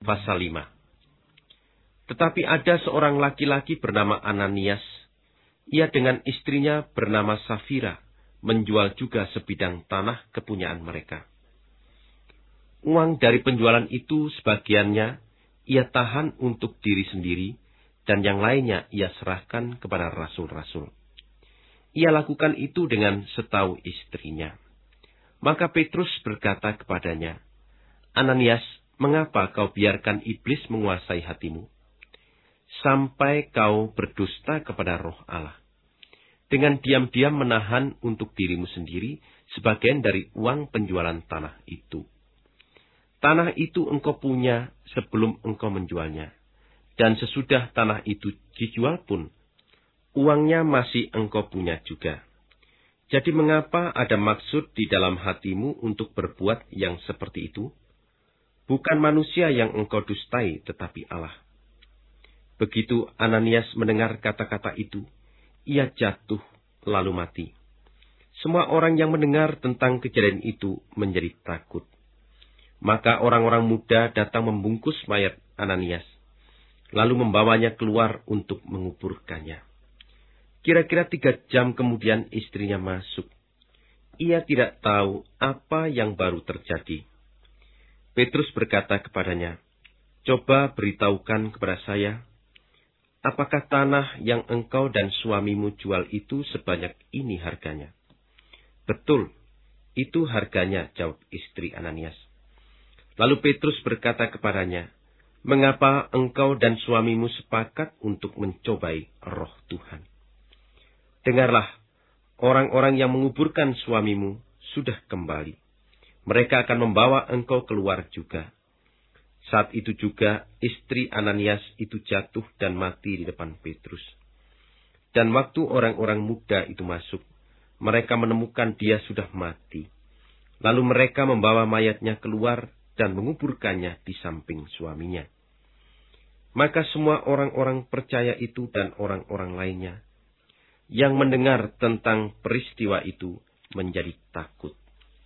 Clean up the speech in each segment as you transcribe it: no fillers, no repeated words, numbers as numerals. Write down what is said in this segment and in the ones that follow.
pasal 5. Tetapi ada seorang laki-laki bernama Ananias. Ia dengan istrinya bernama Safira menjual juga sebidang tanah kepunyaan mereka. Uang dari penjualan itu sebagiannya ia tahan untuk diri sendiri, dan yang lainnya ia serahkan kepada rasul-rasul. Ia lakukan itu dengan setahu istrinya. Maka Petrus berkata kepadanya, "Ananias, mengapa kau biarkan iblis menguasai hatimu, sampai kau berdusta kepada Roh Allah, dengan diam-diam menahan untuk dirimu sendiri sebagian dari uang penjualan tanah itu? Tanah itu engkau punya sebelum engkau menjualnya, dan sesudah tanah itu dijual pun, uangnya masih engkau punya juga. Jadi mengapa ada maksud di dalam hatimu untuk berbuat yang seperti itu? Bukan manusia yang engkau dustai, tetapi Allah." Begitu Ananias mendengar kata-kata itu, ia jatuh lalu mati. Semua orang yang mendengar tentang kejadian itu menjadi takut. Maka orang-orang muda datang membungkus mayat Ananias, lalu membawanya keluar untuk menguburkannya. Kira-kira 3 jam kemudian istrinya masuk. Ia tidak tahu apa yang baru terjadi. Petrus berkata kepadanya, "Coba beritahukan kepada saya, apakah tanah yang engkau dan suamimu jual itu sebanyak ini harganya?" "Betul, itu harganya," jawab istri Ananias. Lalu Petrus berkata kepadanya, "Mengapa engkau dan suamimu sepakat untuk mencobai Roh Tuhan? Dengarlah, orang-orang yang menguburkan suamimu sudah kembali. Mereka akan membawa engkau keluar juga." Saat itu juga istri Ananias itu jatuh dan mati di depan Petrus. Dan waktu orang-orang muda itu masuk, mereka menemukan dia sudah mati. Lalu mereka membawa mayatnya keluar dan menguburkannya di samping suaminya. Maka semua orang-orang percaya itu dan orang-orang lainnya yang mendengar tentang peristiwa itu menjadi takut.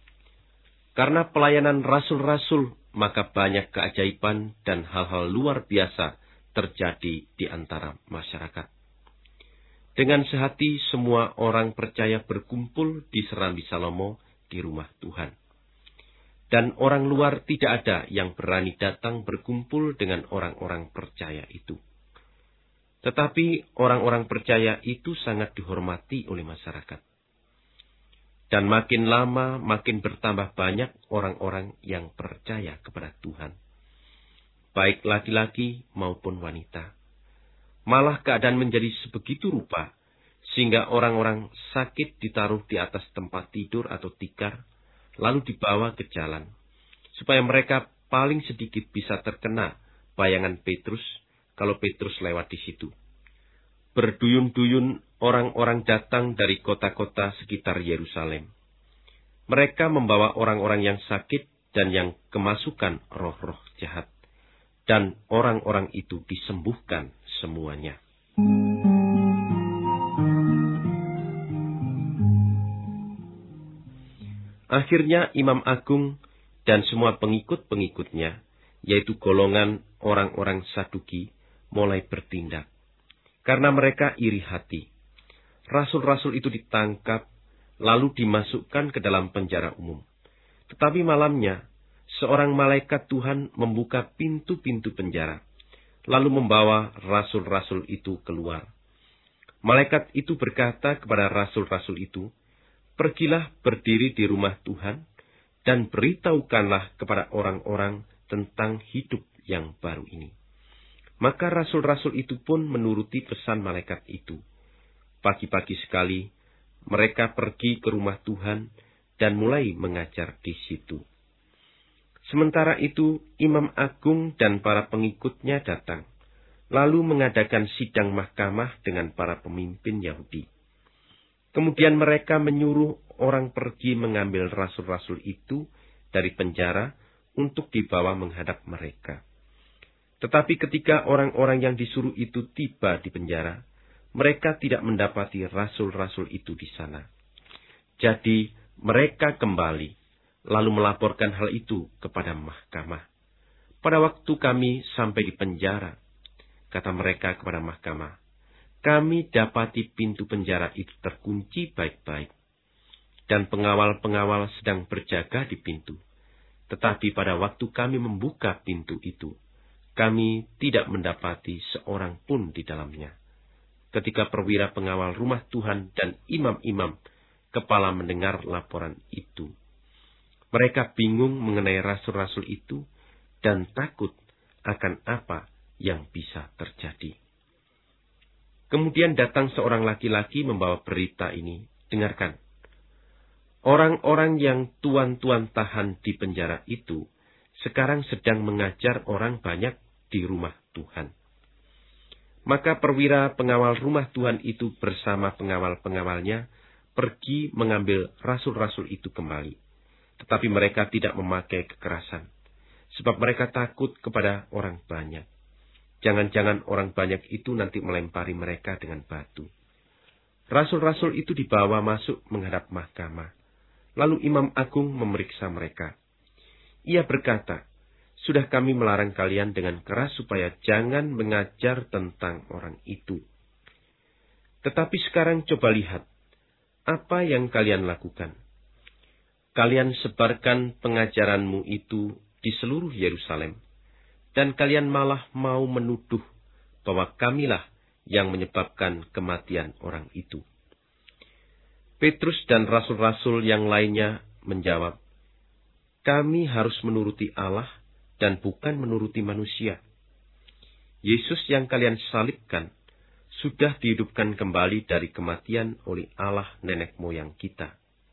Karena pelayanan rasul-rasul, maka banyak keajaiban dan hal-hal luar biasa terjadi di antara masyarakat. Dengan sehati semua orang percaya berkumpul di Serambi Salomo di rumah Tuhan. Dan orang luar tidak ada yang berani datang berkumpul dengan orang-orang percaya itu. Tetapi orang-orang percaya itu sangat dihormati oleh masyarakat. Dan makin lama makin bertambah banyak orang-orang yang percaya kepada Tuhan, baik laki-laki maupun wanita. Malah keadaan menjadi sebegitu rupa, sehingga orang-orang sakit ditaruh di atas tempat tidur atau tikar, lalu dibawa ke jalan, supaya mereka paling sedikit bisa terkena bayangan Petrus kalau Petrus lewat di situ. Berduyun-duyun orang-orang datang dari kota-kota sekitar Yerusalem. Mereka membawa orang-orang yang sakit dan yang kemasukan roh-roh jahat, dan orang-orang itu disembuhkan semuanya. Akhirnya Imam Agung dan semua pengikut-pengikutnya, yaitu golongan orang-orang Saduki, mulai bertindak. Karena mereka iri hati. Rasul-rasul itu ditangkap, lalu dimasukkan ke dalam penjara umum. Tetapi malamnya, seorang malaikat Tuhan membuka pintu-pintu penjara, lalu membawa rasul-rasul itu keluar. Malaikat itu berkata kepada rasul-rasul itu, "Pergilah berdiri di rumah Tuhan, dan beritahukanlah kepada orang-orang tentang hidup yang baru ini." Maka rasul-rasul itu pun menuruti pesan malaikat itu. Pagi-pagi sekali, mereka pergi ke rumah Tuhan dan mulai mengajar di situ. Sementara itu, Imam Agung dan para pengikutnya datang, lalu mengadakan sidang mahkamah dengan para pemimpin Yahudi. Kemudian mereka menyuruh orang pergi mengambil rasul-rasul itu dari penjara untuk dibawa menghadap mereka. Tetapi ketika orang-orang yang disuruh itu tiba di penjara, mereka tidak mendapati rasul-rasul itu di sana. Jadi mereka kembali, lalu melaporkan hal itu kepada mahkamah. Pada waktu kami sampai di penjara, kata mereka kepada mahkamah, kami dapati pintu penjara itu terkunci baik-baik, dan pengawal-pengawal sedang berjaga di pintu. Tetapi pada waktu kami membuka pintu itu, kami tidak mendapati seorang pun di dalamnya. Ketika perwira pengawal rumah Tuhan dan imam-imam kepala mendengar laporan itu, mereka bingung mengenai rasul-rasul itu dan takut akan apa yang bisa terjadi. Kemudian datang seorang laki-laki membawa berita ini. Dengarkan. Orang-orang yang tuan-tuan tahan di penjara itu sekarang sedang mengajar orang banyak di rumah Tuhan. Maka perwira pengawal rumah Tuhan itu bersama pengawal-pengawalnya pergi mengambil rasul-rasul itu kembali. Tetapi mereka tidak memakai kekerasan, sebab mereka takut kepada orang banyak. Jangan-jangan orang banyak itu nanti melempari mereka dengan batu. Rasul-rasul itu dibawa masuk menghadap mahkamah. Lalu imam agung memeriksa mereka. Ia berkata, sudah kami melarang kalian dengan keras supaya jangan mengajar tentang orang itu. Tetapi sekarang coba lihat, apa yang kalian lakukan. Kalian sebarkan pengajaranmu itu di seluruh Yerusalem. Dan kalian malah mau menuduh bahwa kamilah yang menyebabkan kematian orang itu. Petrus dan rasul-rasul yang lainnya menjawab, kami harus menuruti Allah dan bukan menuruti manusia. Yesus yang kalian salibkan sudah dihidupkan kembali dari kematian oleh Allah nenek moyang kita.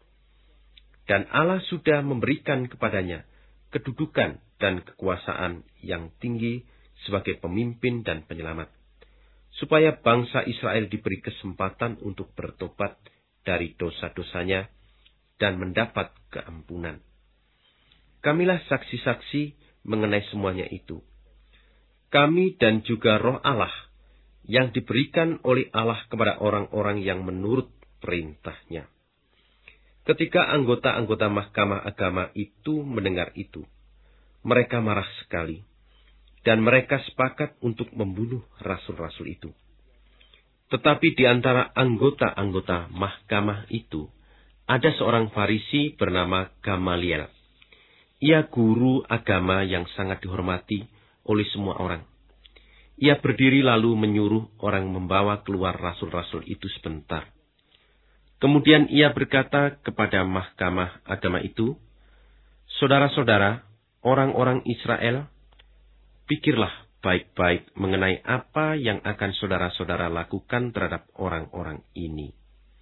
Dan Allah sudah memberikan kepadanya kedudukan dan kekuasaan yang tinggi sebagai pemimpin dan penyelamat, supaya bangsa Israel diberi kesempatan untuk bertobat dari dosa-dosanya dan mendapat keampunan. Kamilah saksi-saksi mengenai semuanya itu. Kami dan juga Roh Allah yang diberikan oleh Allah kepada orang-orang yang menurut perintahnya. Ketika anggota-anggota mahkamah agama itu mendengar itu, mereka marah sekali, dan mereka sepakat untuk membunuh rasul-rasul itu. Tetapi di antara anggota-anggota mahkamah itu, ada seorang Farisi bernama Gamaliel. Ia guru agama yang sangat dihormati oleh semua orang. Ia berdiri lalu menyuruh orang membawa keluar rasul-rasul itu sebentar. Kemudian ia berkata kepada mahkamah agama itu, saudara-saudara, orang-orang Israel, pikirlah baik-baik mengenai apa yang akan saudara-saudara lakukan terhadap orang-orang ini.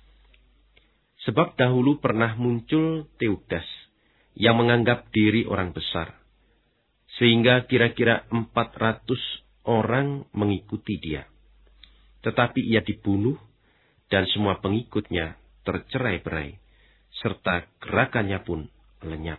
Sebab dahulu pernah muncul Teudas yang menganggap diri orang besar, sehingga kira-kira 400 orang mengikuti dia. Tetapi ia dibunuh dan semua pengikutnya tercerai-berai, serta gerakannya pun lenyap.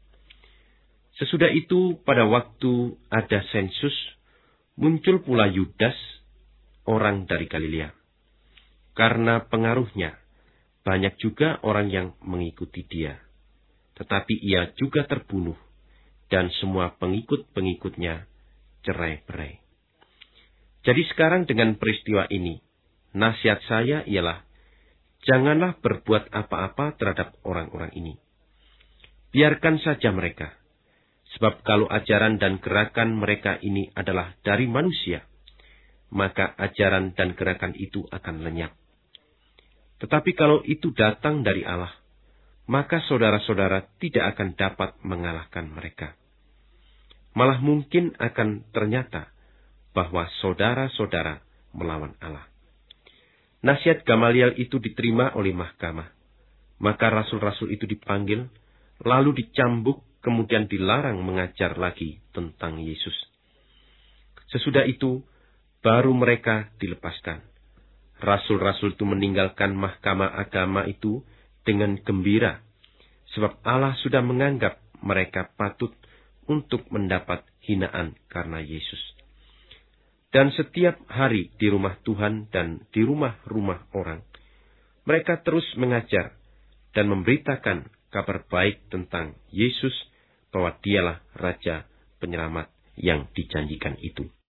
Sesudah itu, pada waktu ada sensus, muncul pula Yudas, orang dari Galilea. Karena pengaruhnya, banyak juga orang yang mengikuti dia. Tetapi ia juga terbunuh, dan semua pengikut-pengikutnya cerai-berai. Jadi sekarang dengan peristiwa ini, nasihat saya ialah, janganlah berbuat apa-apa terhadap orang-orang ini. Biarkan saja mereka. Sebab kalau ajaran dan gerakan mereka ini adalah dari manusia, maka ajaran dan gerakan itu akan lenyap. Tetapi kalau itu datang dari Allah, maka saudara-saudara tidak akan dapat mengalahkan mereka. Malah mungkin akan ternyata bahwa saudara-saudara melawan Allah. Nasihat Gamaliel itu diterima oleh mahkamah. Maka rasul-rasul itu dipanggil, lalu dicambuk, kemudian dilarang mengajar lagi tentang Yesus. Sesudah itu, baru mereka dilepaskan. Rasul-rasul itu meninggalkan mahkamah agama itu dengan gembira, sebab Allah sudah menganggap mereka patut untuk mendapat hinaan karena Yesus. Dan setiap hari di rumah Tuhan dan di rumah-rumah orang, mereka terus mengajar dan memberitakan kabar baik tentang Yesus, bahwa dialah Raja Penyelamat yang dijanjikan itu.